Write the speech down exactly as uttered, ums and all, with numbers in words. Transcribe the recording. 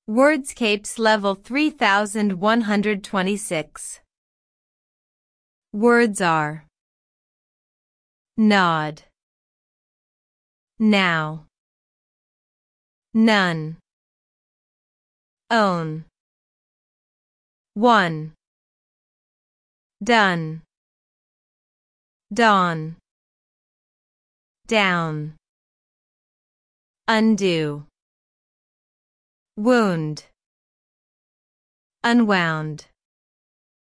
Wordscapes level three thousand one hundred twenty-six. Words are nod, now, none, own, one, done, dawn, down, undo, wound, unwound.